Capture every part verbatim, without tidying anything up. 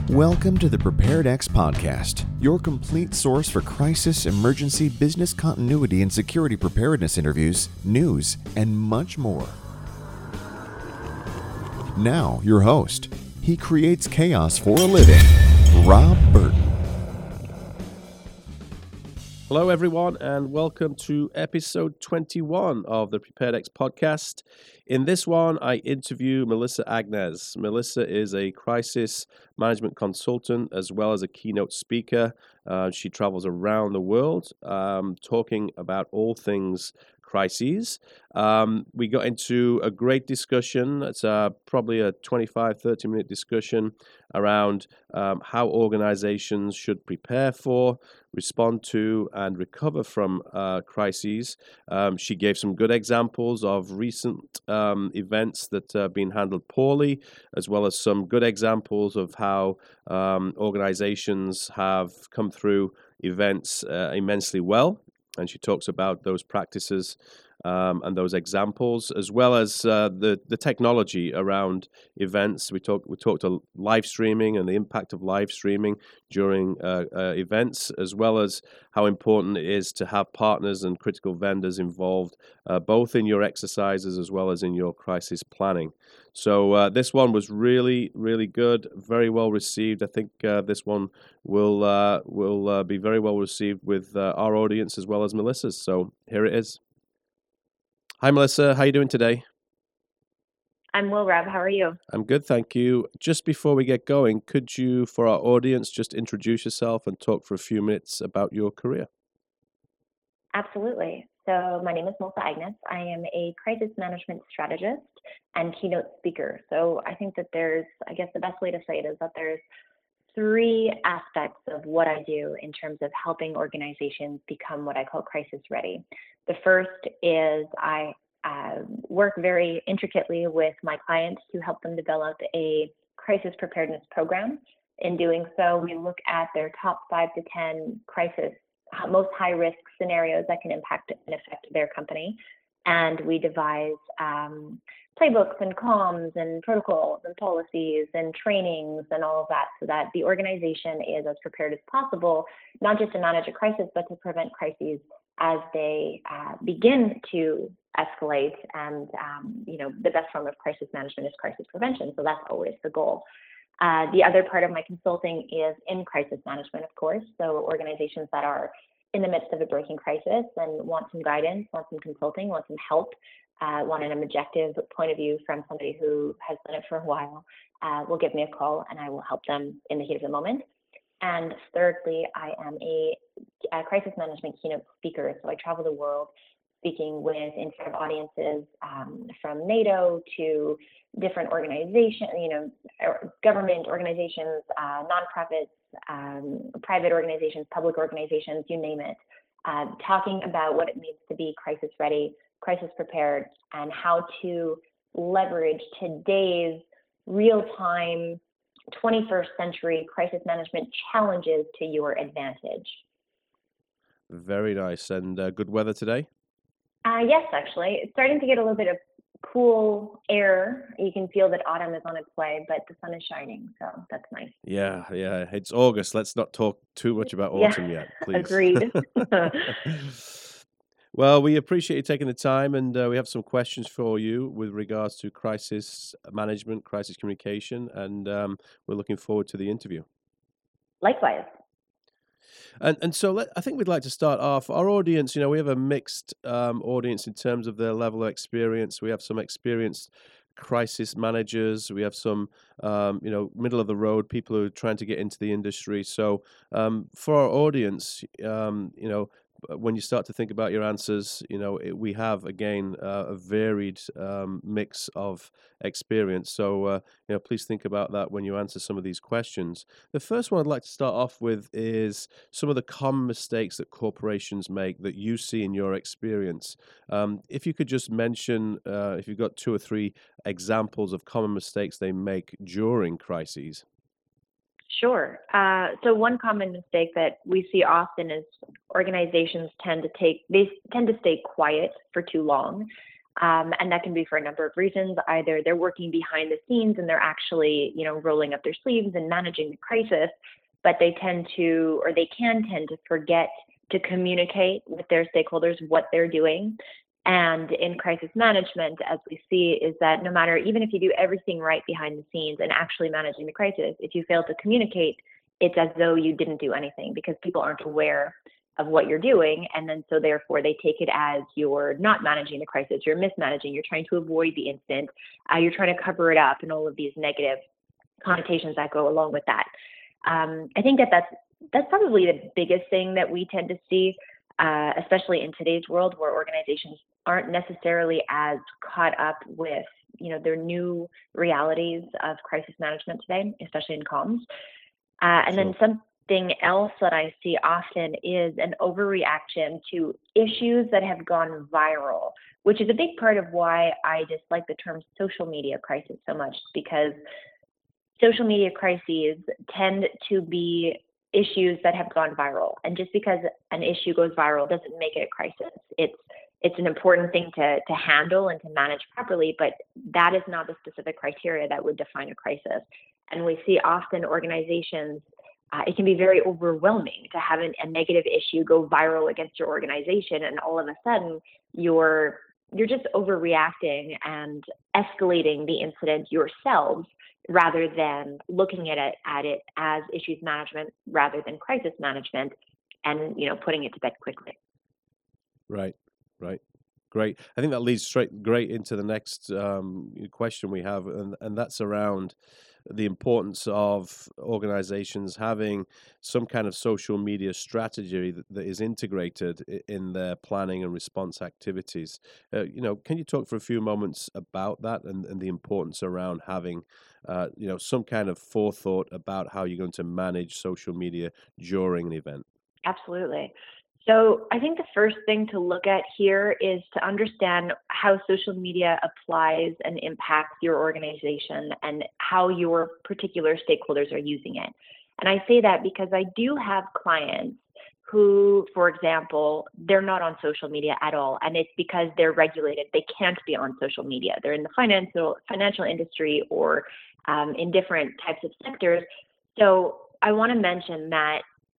Welcome to the PreparedX podcast, your complete source for crisis, emergency, business continuity, and security preparedness interviews, news, and much more. Now, your host. He creates chaos for a living, Rob Burton. Hello, everyone, and welcome to episode twenty-one of the PreparedX podcast. In this one, I interview Melissa Agnes. Melissa is a crisis management consultant as well as a keynote speaker. Uh, she travels around the world um, talking about all things crises. Um, we got into a great discussion. It's uh, probably a twenty-five, thirty minute discussion around um, how organizations should prepare for, respond to, and recover from uh, crises. Um, she gave some good examples of recent um, events that have been handled poorly, as well as some good examples of how um, organizations have come through events uh, immensely well. And she talks about those practices um, and those examples, as well as uh, the the technology around events. We talked we talked to live streaming and the impact of live streaming during uh, uh, events, as well as how important it is to have partners and critical vendors involved, uh, both in your exercises as well as in your crisis planning. So uh, this one was really, really good, very well received. I think uh, this one will uh, will uh, be very well received with uh, our audience as well as Melissa's. So here it is. Hi, Melissa. How are you doing today? I'm well, Rob. How are you? I'm good, thank you. Just before we get going, could you, for our audience, just introduce yourself and talk for a few minutes about your career? Absolutely. So my name is Melissa Agnes. I am a crisis management strategist and keynote speaker. So I think that there's, I guess the best way to say it is that there's three aspects of what I do in terms of helping organizations become what I call crisis ready. The first is I uh, work very intricately with my clients to help them develop a crisis preparedness program. In doing so, we look at their top five to ten crisis, most high-risk scenarios that can impact and affect their company. And we devise um, playbooks and comms and protocols and policies and trainings and all of that so that the organization is as prepared as possible, not just to manage a crisis, but to prevent crises as they uh, begin to escalate. And, um, you know, the best form of crisis management is crisis prevention. So that's always the goal. Uh, the other part of my consulting is in crisis management, of course. So organizations that are in the midst of a breaking crisis and want some guidance, want some consulting, want some help, uh, want an objective point of view from somebody who has done it for a while, uh, will give me a call and I will help them in the heat of the moment. And thirdly, I am a, a crisis management keynote speaker. So I travel the world speaking with in front of audiences um, from NATO to different organizations, you know, government organizations, uh, nonprofits, um, private organizations, public organizations, you name it, uh, talking about what it means to be crisis ready, crisis prepared, and how to leverage today's real-time twenty-first century crisis management challenges to your advantage. Very nice. And uh, good weather today? Uh, yes, actually. It's starting to get a little bit of cool air. You can feel that autumn is on its way, but the sun is shining, so that's nice. Yeah, yeah. It's August. Let's not talk too much about autumn yeah, yet, please. Agreed. Well, we appreciate you taking the time, and uh, we have some questions for you with regards to crisis management, crisis communication, and um, we're looking forward to the interview. Likewise. And and so let, I think we'd like to start off. Our audience, you know, we have a mixed um, audience in terms of their level of experience. We have some experienced crisis managers. We have some, um, you know, middle of the road people who are trying to get into the industry. So um, for our audience, um, you know, when you start to think about your answers, you know, it, we have, again, uh, a varied um, mix of experience. So, uh, you know, please think about that when you answer some of these questions. The first one I'd like to start off with is some of the common mistakes that corporations make that you see in your experience. Um, if you could just mention, uh, if you've got two or three examples of common mistakes they make during crises. Sure. Uh, so one common mistake that we see often is organizations tend to take, they tend to stay quiet for too long. Um, and that can be for a number of reasons. Either they're working behind the scenes and they're actually, you know, rolling up their sleeves and managing the crisis, but they tend to, or they can tend to forget to communicate with their stakeholders what they're doing. And in crisis management, as we see, is that no matter, even if you do everything right behind the scenes and actually managing the crisis, if you fail to communicate, it's as though you didn't do anything because people aren't aware of what you're doing. And then so therefore they take it as you're not managing the crisis, you're mismanaging, you're trying to avoid the incident, uh, you're trying to cover it up, and all of these negative connotations that go along with that. Um, I think that that's, that's probably the biggest thing that we tend to see, uh, especially in today's world where organizations aren't necessarily as caught up with, you know, their new realities of crisis management today, especially in comms. Uh, and Sure. then something else that I see often is an overreaction to issues that have gone viral, which is a big part of why I dislike the term social media crisis so much, because social media crises tend to be issues that have gone viral. And just because an issue goes viral doesn't make it a crisis. It's it's an important thing to, to handle and to manage properly, but that is not the specific criteria that would define a crisis. And we see often organizations, uh, it can be very overwhelming to have an, a negative issue go viral against your organization, and all of a sudden you're you're just overreacting and escalating the incident yourselves rather than looking at it at it as issues management rather than crisis management, and you know putting it to bed quickly. Right, right. Great. I think that leads straight great into the next um, question we have, and, and that's around the importance of organizations having some kind of social media strategy that, that is integrated i- in their planning and response activities. Uh, you know, can you talk for a few moments about that and, and the importance around having, uh, you know, some kind of forethought about how you're going to manage social media during an event? Absolutely. So I think the first thing to look at here is to understand how social media applies and impacts your organization and how your particular stakeholders are using it. And I say that because I do have clients who, for example, they're not on social media at all. And it's because they're regulated. They can't be on social media. They're in the financial financial industry or um, in different types of sectors. So I want to mention that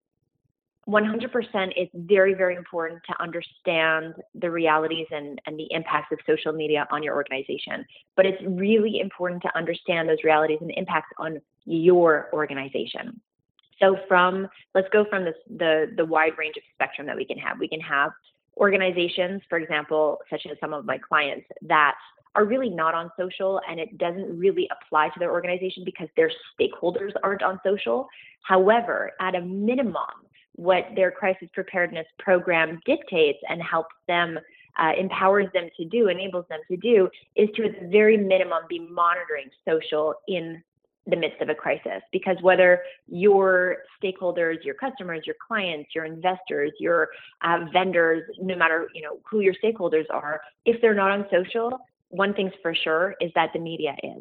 one hundred percent it's very, very important to understand the realities and, and the impacts of social media on your organization. But it's really important to understand those realities and impacts on your organization. So from, let's go from this, the, the wide range of spectrum that we can have. We can have organizations, for example, such as some of my clients that are really not on social, and it doesn't really apply to their organization because their stakeholders aren't on social. However, at a minimum, what their crisis preparedness program dictates and helps them, uh, empowers them to do, enables them to do, is to at the very minimum be monitoring social in the midst of a crisis. Because whether your stakeholders, your customers, your clients, your investors, your uh, vendors, no matter you know who your stakeholders are, if they're not on social, one thing's for sure is that the media is.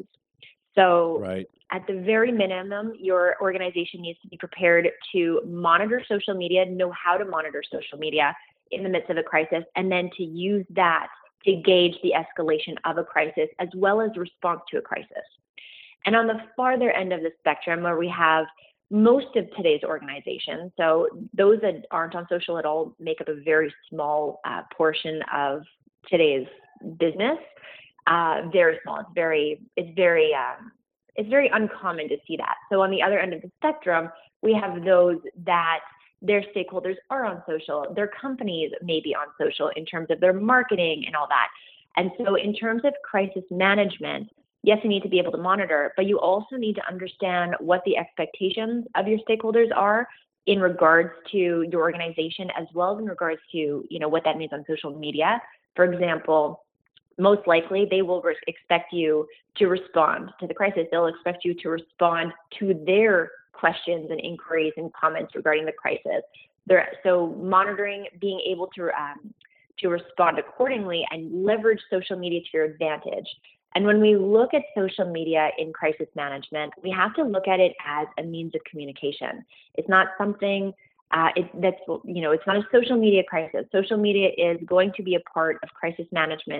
So Right. at the very minimum, your organization needs to be prepared to monitor social media, know how to monitor social media in the midst of a crisis, and then to use that to gauge the escalation of a crisis as well as response to a crisis. And on the farther end of the spectrum, where we have most of today's organizations, so those that aren't on social at all make up a very small uh, portion of today's business. Uh, very small. It's very, it's very, um, it's very uncommon to see that. So on the other end of the spectrum, we have those that their stakeholders are on social. Their companies may be on social in terms of their marketing and all that. And so in terms of crisis management, yes, you need to be able to monitor, but you also need to understand what the expectations of your stakeholders are in regards to your organization, as well as in regards to, you know, what that means on social media. For example, most likely they will re- expect you to respond to the crisis. They'll expect you to respond to their questions and inquiries and comments regarding the crisis. They're, so monitoring, being able to um, to respond accordingly and leverage social media to your advantage. And when we look at social media in crisis management, we have to look at it as a means of communication. It's not something Uh, it, that's, you know, it's not a social media crisis. Social media is going to be a part of crisis management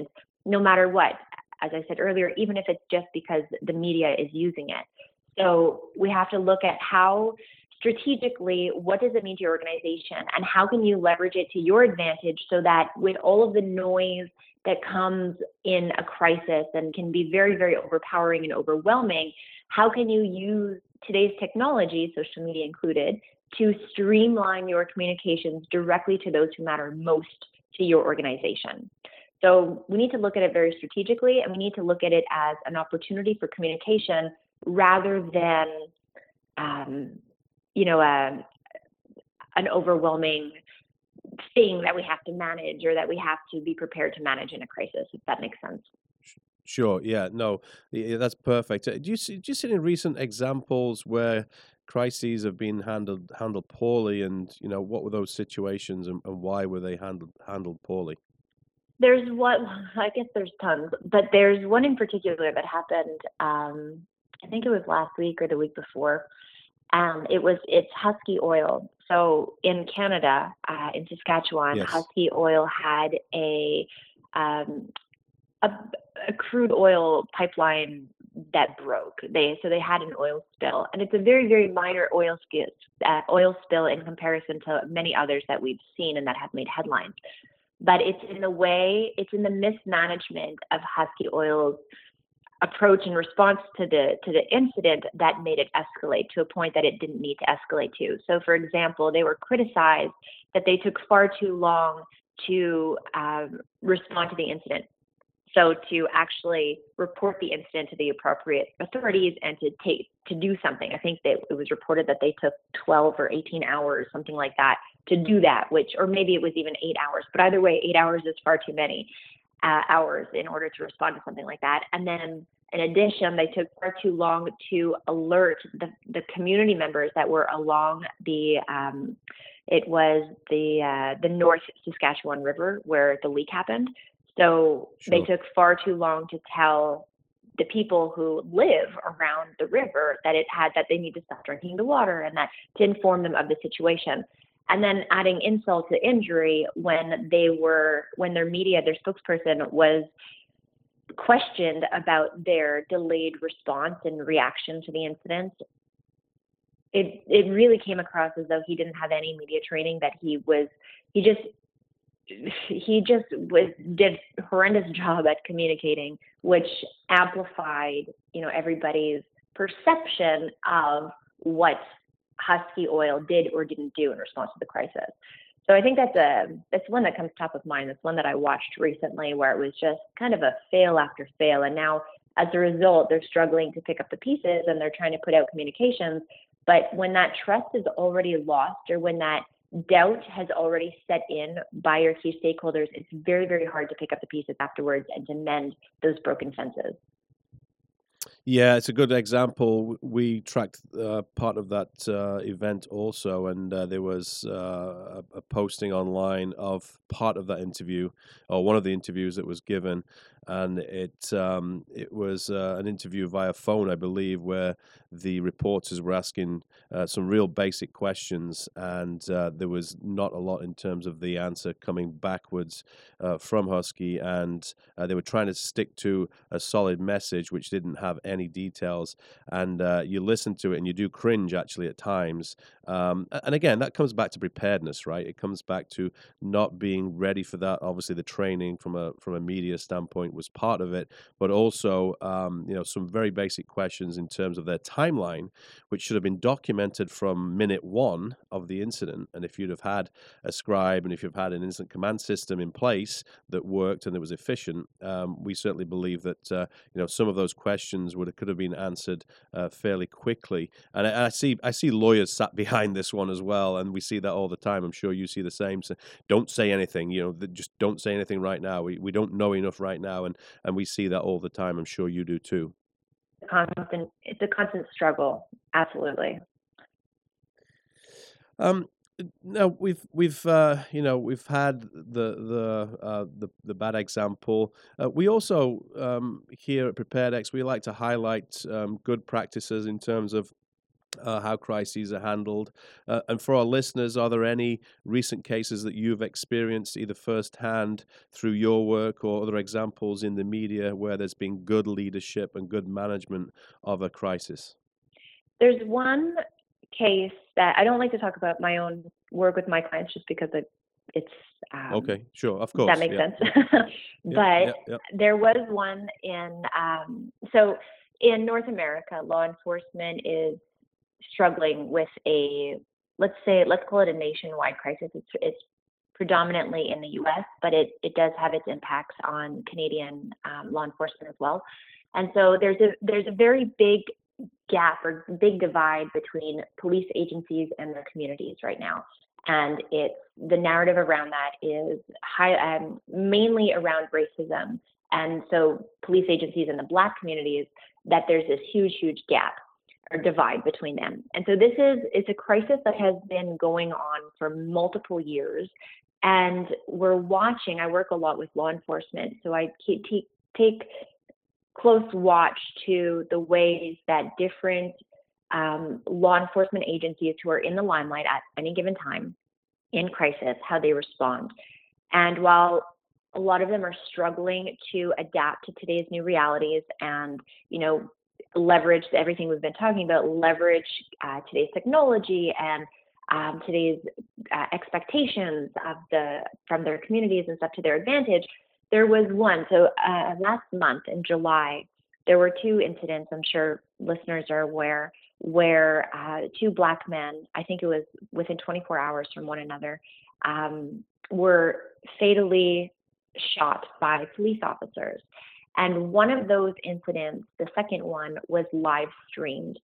no matter what, as I said earlier, even if it's just because the media is using it. So we have to look at how strategically, what does it mean to your organization, and how can you leverage it to your advantage so that with all of the noise that comes in a crisis and can be very, very overpowering and overwhelming, how can you use today's technology, social media included, to streamline your communications directly to those who matter most to your organization? So we need to look at it very strategically, and we need to look at it as an opportunity for communication rather than, um, you know, a, an overwhelming thing that we have to manage or that we have to be prepared to manage in a crisis, if that makes sense. Sure. Yeah. No, yeah, that's perfect. Uh, Do you see, do you see any recent examples where crises have been handled handled poorly, and you know what were those situations, and, and why were they handled handled poorly? There's one, I guess there's tons, but there's one in particular that happened, um, I think it was last week or the week before. Um, it was, it's Husky Oil. So in Canada, uh, in Saskatchewan, Yes. Husky Oil had a, um, a, a crude oil pipeline that broke. They, so they had an oil spill, and it's a very, very minor oil spill, uh, oil spill in comparison to many others that we've seen and that have made headlines. But it's in the way, it's in the mismanagement of Husky Oil's approach and response to the to the incident that made it escalate to a point that it didn't need to escalate to. So, for example, they were criticized that they took far too long to um, respond to the incident. So to actually report the incident to the appropriate authorities and to take to do something. I think that it was reported that they took twelve or eighteen hours, something like that, to do that, which, or maybe it was even eight hours. But either way, eight hours is far too many uh, hours in order to respond to something like that. And then in addition, they took far too long to alert the, the community members that were along the, um, it was the uh, the North Saskatchewan River where the leak happened. So Sure. they took far too long to tell the people who live around the river that it had, that they need to stop drinking the water, and that to inform them of the situation. And then adding insult to injury, when they were, when their media, their spokesperson was questioned about their delayed response and reaction to the incident, it it really came across as though he didn't have any media training, that he was, he just, he just was did a horrendous job at communicating, which amplified, you know, everybody's perception of what Husky Oil did or didn't do in response to the crisis. So I think that's a that's one that comes top of mind. That's one that I watched recently, where it was just kind of a fail after fail, and now as a result, they're struggling to pick up the pieces and they're trying to put out communications. But when that trust is already lost, or when that doubt has already set in by your key stakeholders, it's very, very hard to pick up the pieces afterwards and to mend those broken fences. Yeah, it's a good example. We tracked uh, part of that uh, event also, and uh, there was uh, a, a posting online of part of that interview, or one of the interviews that was given, and it um, it was uh, an interview via phone, I believe, where the reporters were asking uh, some real basic questions, and uh, there was not a lot in terms of the answer coming backwards uh, from Husky, and uh, they were trying to stick to a solid message which didn't have any details, and uh, you listen to it and you do cringe actually at times. Um, and again, that comes back to preparedness, right? It comes back to not being ready for that. Obviously, the training from a from a media standpoint was part of it, but also um, you know, some very basic questions in terms of their timeline, which should have been documented from minute one of the incident. And if you'd have had a scribe, and if you've had an incident command system in place that worked and that was efficient, um, we certainly believe that uh, you know, some of those questions would have, could have been answered uh, fairly quickly. And I, I see I see lawyers sat behind this one as well, and we see that all the time. I'm sure you see the same. So don't say anything. You know, just don't say anything right now. We we don't know enough right now, and and we see that all the time. I'm sure you do too. Constant, it's a constant struggle. Absolutely. Um, now we've we've uh, you know, we've had the the uh, the the bad example. Uh, we also um, here at PreparedX, we like to highlight um, good practices in terms of uh, how crises are handled. Uh, and for our listeners, are there any recent cases that you've experienced either firsthand through your work or other examples in the media where there's been good leadership and good management of a crisis? There's one case that I don't like to talk about my own work with my clients just because it, it's um, okay, sure, of course. that makes yeah, sense. yeah, but yeah, yeah. there was one in um, so in North America, law enforcement is struggling with a let's say let's call it a nationwide crisis. It's, it's predominantly in the U S, but it it does have its impacts on Canadian um, law enforcement as well. And so there's a there's a very big gap or big divide between police agencies and their communities right now. And it's the narrative around that is high, um, mainly around racism. And so police agencies in the Black communities, that there's this huge, huge gap or divide between them. And so this is it's a crisis that has been going on for multiple years. And we're watching, I work a lot with law enforcement, so I keep, take, take close watch to the ways that different um, law enforcement agencies who are in the limelight at any given time in crisis, how they respond. And while a lot of them are struggling to adapt to today's new realities and, you know, leverage everything we've been talking about, leverage uh, today's technology and um, today's uh, expectations of the from their communities and stuff to their advantage, there was one. So uh, last month in July, there were two incidents, I'm sure listeners are aware, where uh, two Black men, I think it was within twenty-four hours from one another, um, were fatally shot by police officers. And one of those incidents, the second one, was live streamed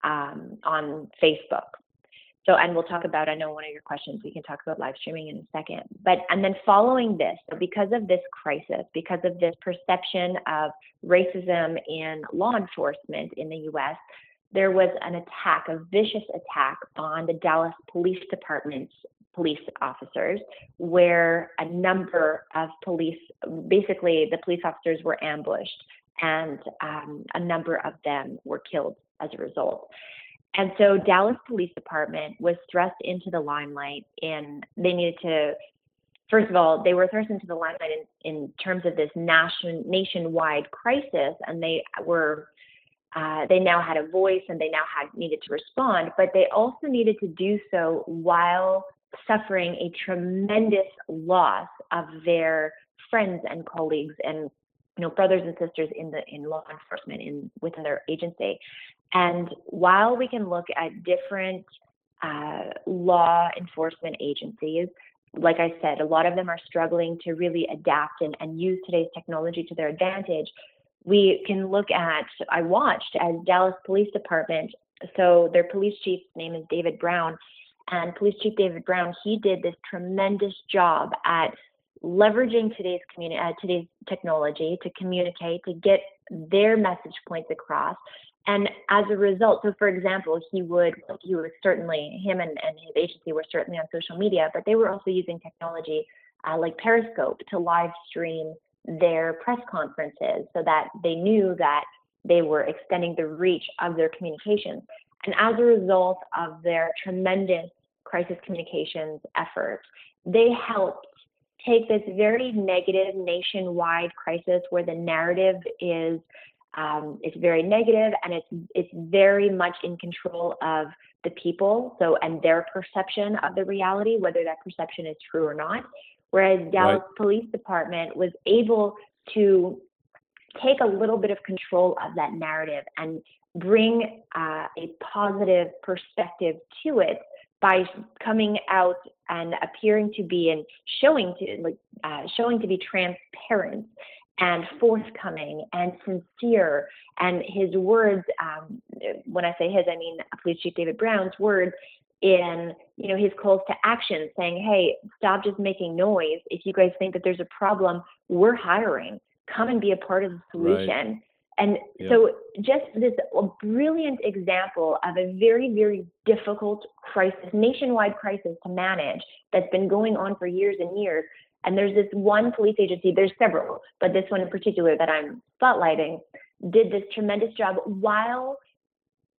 um, on Facebook. So, and we'll talk about, I know one of your questions, we can talk about live streaming in a second. But, and then following this, so because of this crisis, because of this perception of racism in law enforcement in the U S, there was an attack, a vicious attack on the Dallas Police Department's police officers, where a number of police, basically the police officers were ambushed and um, a number of them were killed as a result. And so Dallas Police Department was thrust into the limelight, and they needed to, first of all, they were thrust into the limelight in, in terms of this nation, nationwide crisis, and they were, uh, they now had a voice and they now had needed to respond, but they also needed to do so while suffering a tremendous loss of their friends and colleagues and, you know, brothers and sisters in the in law enforcement in within their agency. And while we can look at different uh, law enforcement agencies, like I said, a lot of them are struggling to really adapt and, and use today's technology to their advantage. We can look at, I watched as Dallas Police Department, so their police chief's name is David Brown, and Police Chief David Brown, he did this tremendous job at leveraging today's community, uh, today's technology to communicate, to get their message points across. And as a result, so for example, he would, he was certainly, him and, and his agency were certainly on social media, but they were also using technology uh, like Periscope to live stream their press conferences so that they knew that they were extending the reach of their communications. And as a result of their tremendous crisis communications efforts, they helped take this very negative nationwide crisis where the narrative is um, it's very negative and it's it's very much in control of the people, so and their perception of the reality, whether that perception is true or not. Whereas Dallas Right. Police Department was able to take a little bit of control of that narrative and bring uh, a positive perspective to it by coming out and appearing to be and showing to like uh, showing to be transparent and forthcoming and sincere. And his words, um, when I say his, I mean Police Chief David Brown's words in, you know, his calls to action, saying, "Hey, stop just making noise. If you guys think that there's a problem, we're hiring. Come and be a part of the solution." Right. And Yeah. so just this brilliant example of a very, very difficult crisis, nationwide crisis to manage that's been going on for years and years. And there's this one police agency, there's several, but this one in particular that I'm spotlighting, did this tremendous job while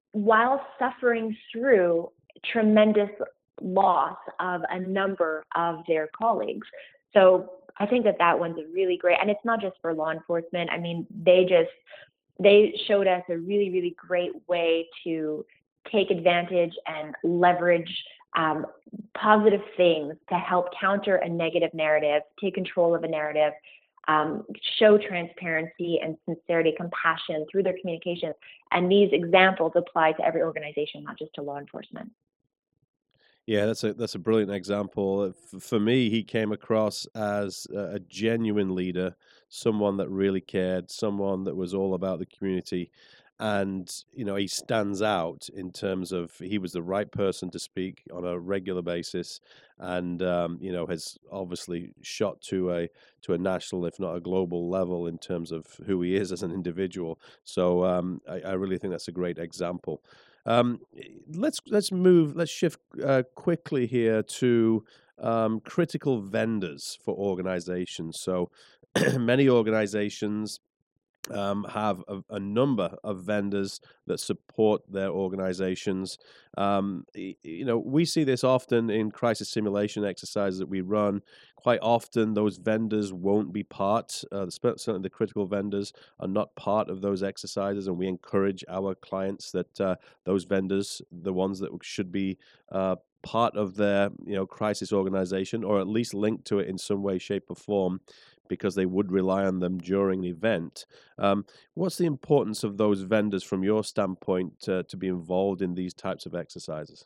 while suffering through tremendous loss of a number of their colleagues. So I think that that one's really great. And it's not just for law enforcement. I mean, they just, they showed us a really, really great way to take advantage and leverage um, positive things to help counter a negative narrative, take control of a narrative, um, show transparency and sincerity, compassion through their communications. And these examples apply to every organization, not just to law enforcement. Yeah, that's a that's a brilliant example. F- For me, he came across as a a genuine leader, someone that really cared, someone that was all about the community, and you know he stands out in terms of he was the right person to speak on a regular basis, and um, you know has obviously shot to a to a national, if not a global level, in terms of who he is as an individual. So um, I, I really think that's a great example. Um, let's let's move. Let's shift uh, quickly here to um, critical vendors for organizations. So many organizations um, have a, a number of vendors that support their organizations. Um, y- you know, we see this often in crisis simulation exercises that we run. Quite often, those vendors won't be part. Uh, spe- certainly, the critical vendors are not part of those exercises, and we encourage our clients that uh, those vendors, the ones that should be uh, part of their you know crisis organization, or at least linked to it in some way, shape, or form, because they would rely on them during the event. Um, what's the importance of those vendors from your standpoint uh, to be involved in these types of exercises?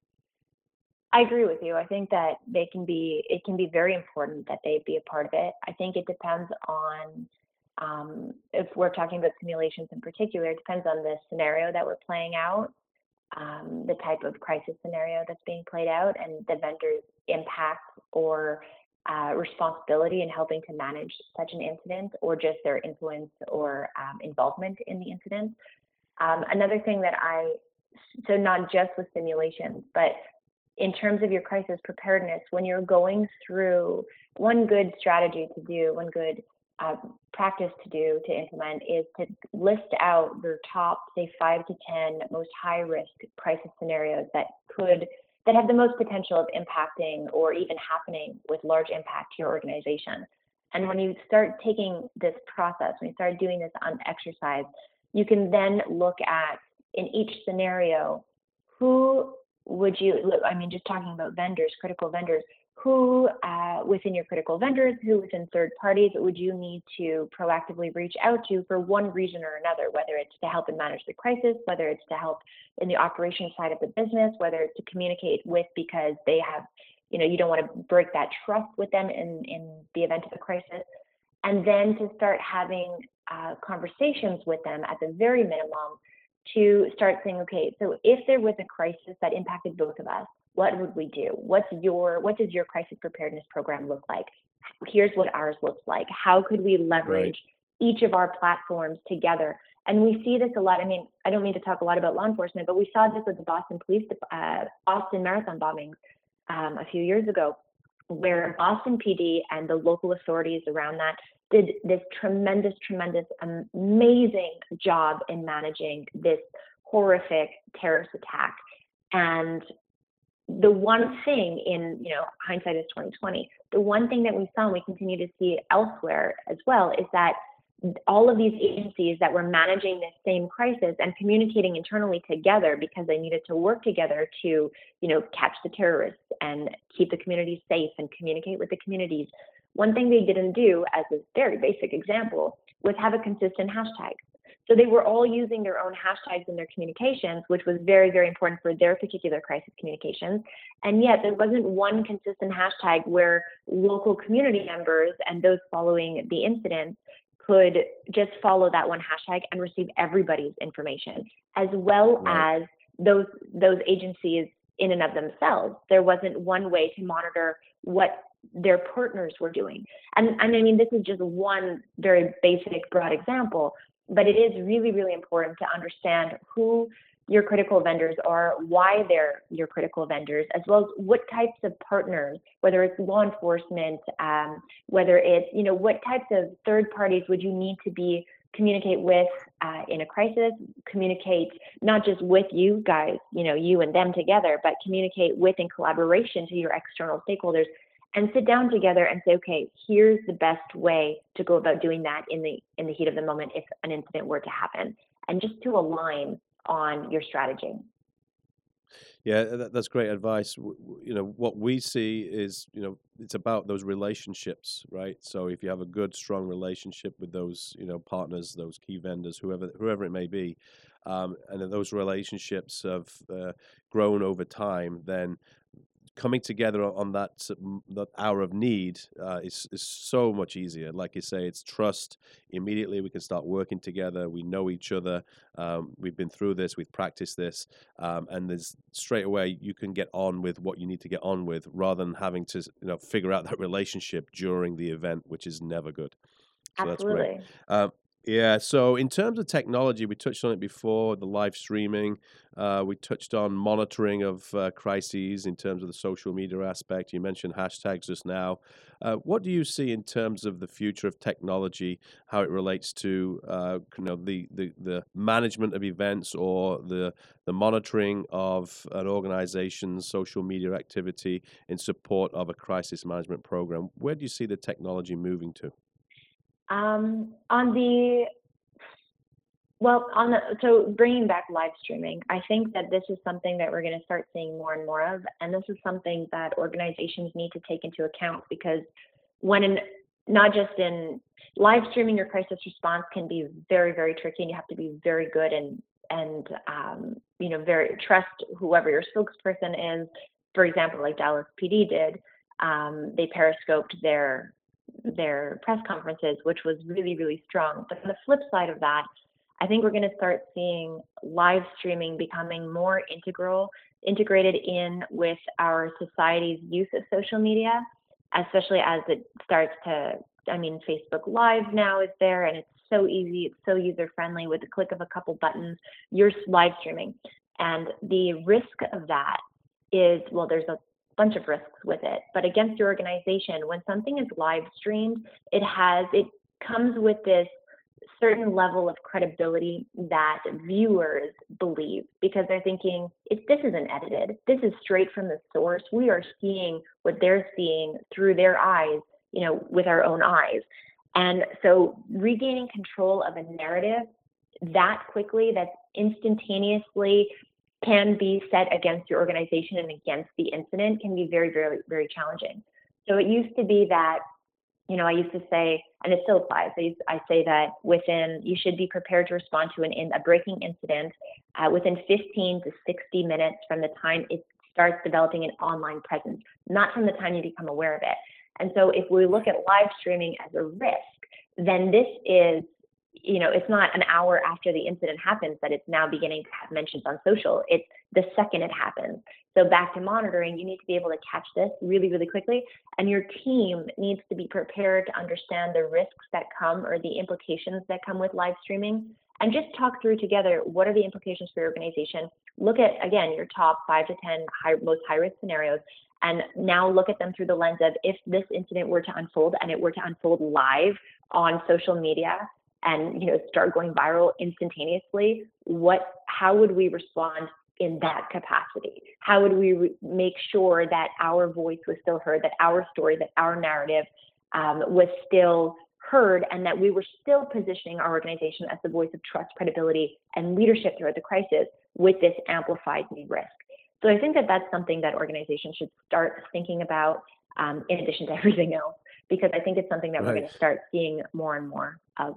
I agree with you. I think that they can be, it can be very important that they be a part of it. I think it depends on, um, if we're talking about simulations in particular, it depends on the scenario that we're playing out, um, the type of crisis scenario that's being played out, and the vendor's impact or uh, responsibility in helping to manage such an incident, or just their influence or um, involvement in the incident. Um, another thing that I, so not just with simulations, but in terms of your crisis preparedness, when you're going through, one good strategy to do, one good uh, practice to do, to implement, is to list out your top, say, five to ten most high risk crisis scenarios that could, that have the most potential of impacting or even happening with large impact to your organization. And when you start taking this process, when you start doing this on exercise, you can then look at, in each scenario, who would you, I mean, just talking about vendors, critical vendors, who uh, within your critical vendors, who within third parties would you need to proactively reach out to for one reason or another, whether it's to help and manage the crisis, whether it's to help in the operation side of the business, whether it's to communicate with because they have, you know, you don't want to break that trust with them in, in the event of a crisis. And then to start having uh, conversations with them at the very minimum to start saying, okay, so if there was a crisis that impacted both of us, what would we do? What's your, what does your crisis preparedness program look like? Here's what ours looks like. How could we leverage right. each of our platforms together? And we see this a lot. I mean, I don't mean to talk a lot about law enforcement, but we saw this with the Boston police, uh, Boston Marathon bombings um, a few years ago, where Boston P D and the local authorities around that did this tremendous, tremendous, amazing job in managing this horrific terrorist attack. And the one thing in, you know, hindsight is twenty twenty, the one thing that we saw and we continue to see elsewhere as well is that all of these agencies that were managing this same crisis and communicating internally together because they needed to work together to, you know, catch the terrorists and keep the communities safe and communicate with the communities. One thing they didn't do, as a very basic example, was have a consistent hashtag. So they were all using their own hashtags in their communications, which was very, very important for their particular crisis communications. And yet there wasn't one consistent hashtag where local community members and those following the incident could just follow that one hashtag and receive everybody's information, as well Right. as those those agencies in and of themselves. There wasn't one way to monitor what their partners were doing. And, and I mean, this is just one very basic, broad example, but it is really, really important to understand who your critical vendors are, why they're your critical vendors, as well as what types of partners, whether it's law enforcement, um, whether it's, you know, what types of third parties would you need to be communicate with uh, in a crisis, communicate not just with you guys, you know, you and them together, but communicate with in collaboration to your external stakeholders, and sit down together and say, okay, here's the best way to go about doing that in the in the heat of the moment if an incident were to happen, and just to align on your strategy. Yeah, that, that's great advice. W- w- You know, what we see is, you know, it's about those relationships, right? So if you have a good, strong relationship with those, you know, partners, those key vendors, whoever whoever it may be, um, and then those relationships have uh, grown over time, then coming together on that s- m- that hour of need uh, is is so much easier. Like you say, it's trust. Immediately, we can start working together. We know each other. Um, we've been through this. We've practiced this, um, and there's straight away you can get on with what you need to get on with, rather than having to you know figure out that relationship during the event, which is never good. So that's great. Absolutely. Um, yeah. So in terms of technology, we touched on it before, the live streaming. Uh, we touched on monitoring of uh, crises in terms of the social media aspect. You mentioned hashtags just now. Uh, what do you see in terms of the future of technology, how it relates to uh, you know the, the the management of events or the the monitoring of an organization's social media activity in support of a crisis management program? Where do you see the technology moving to? Um, on the Well, on the so bringing back live streaming, I think that this is something that we're going to start seeing more and more of, and this is something that organizations need to take into account, because when in, not just in live streaming, your crisis response can be very, very tricky, and you have to be very good and and um, you know very trust whoever your spokesperson is. For example, like Dallas P D did, um, they periscoped their their press conferences, which was really, really strong. But on the flip side of that, I think we're going to start seeing live streaming becoming more integral, integrated in with our society's use of social media, especially as it starts to, I mean, Facebook Live now is there, and it's so easy, it's so user friendly. With the click of a couple buttons, you're live streaming. And the risk of that is, well, there's a bunch of risks with it, but against your organization, when something is live streamed, it has, it comes with this certain level of credibility that viewers believe, because they're thinking, if this isn't edited, this is straight from the source. We are seeing what they're seeing through their eyes, you know, with our own eyes. And so regaining control of a narrative that quickly, that instantaneously can be set against your organization and against the incident, can be very, very, very challenging. So it used to be that, you know, I used to say, and it still applies, I, used, I say that within, you should be prepared to respond to an in, a breaking incident uh, within fifteen to sixty minutes from the time it starts developing an online presence, not from the time you become aware of it. And so if we look at live streaming as a risk, then this is, you know, it's not an hour after the incident happens that it's now beginning to have mentions on social. It's the second it happens. So back to monitoring, you need to be able to catch this really, really quickly. And your team needs to be prepared to understand the risks that come, or the implications that come with live streaming, and just talk through together, what are the implications for your organization? Look at, again, your top five to ten high, most high-risk scenarios, and now look at them through the lens of, if this incident were to unfold and it were to unfold live on social media, and, you know, start going viral instantaneously, what, how would we respond in that capacity? How would we re- make sure that our voice was still heard, that our story, that our narrative um, was still heard, and that we were still positioning our organization as the voice of trust, credibility, and leadership throughout the crisis with this amplified new risk? So I think that that's something that organizations should start thinking about, um, in addition to everything else, because I think it's something that Right. we're going to start seeing more and more of.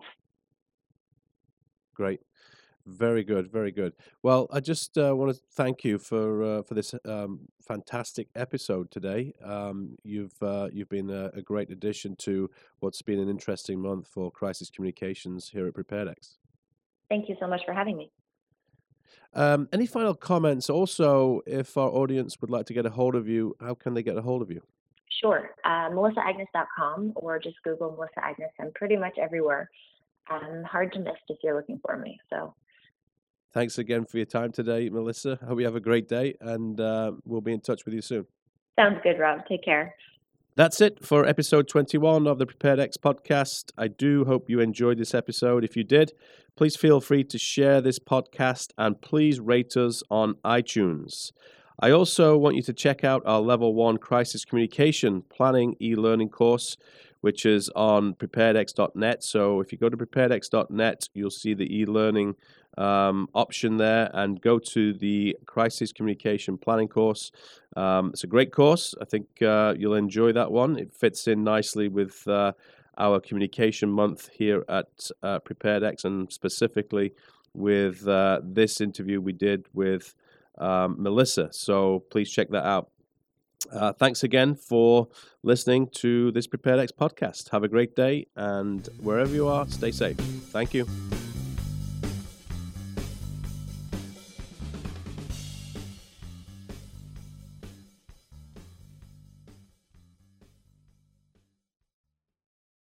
Great. Very good, very good. Well, I just uh, want to thank you for uh, for this um, fantastic episode today. Um, you've uh, you've been a, a great addition to what's been an interesting month for crisis communications here at PreparedX. Thank you so much for having me. Um, any final comments? Also, if our audience would like to get a hold of you, how can they get a hold of you? Sure. Uh, melissa agnes dot com, or just Google Melissa Agnes. I'm pretty much everywhere. Um, hard to miss if you're looking for me. So Thanks again for your time today, Melissa. I hope you have a great day, and uh, we'll be in touch with you soon. sounds good, Rob. Take care. That's it for episode twenty-one of the PreparedX podcast. I do hope you enjoyed this episode. If you did, please feel free to share this podcast and please rate us on iTunes. I also want you to check out our Level one Crisis Communication Planning e-learning course, which is on prepared x dot net. So if you go to prepared x dot net, you'll see the e-learning um, option there, and go to the Crisis Communication Planning course. Um, it's a great course. I think uh, you'll enjoy that one. It fits in nicely with uh, our communication month here at uh, PreparedX, and specifically with uh, this interview we did with um, Melissa. So please check that out. Uh, thanks again for listening to this PreparedX podcast. Have a great day, and wherever you are, stay safe. Thank you.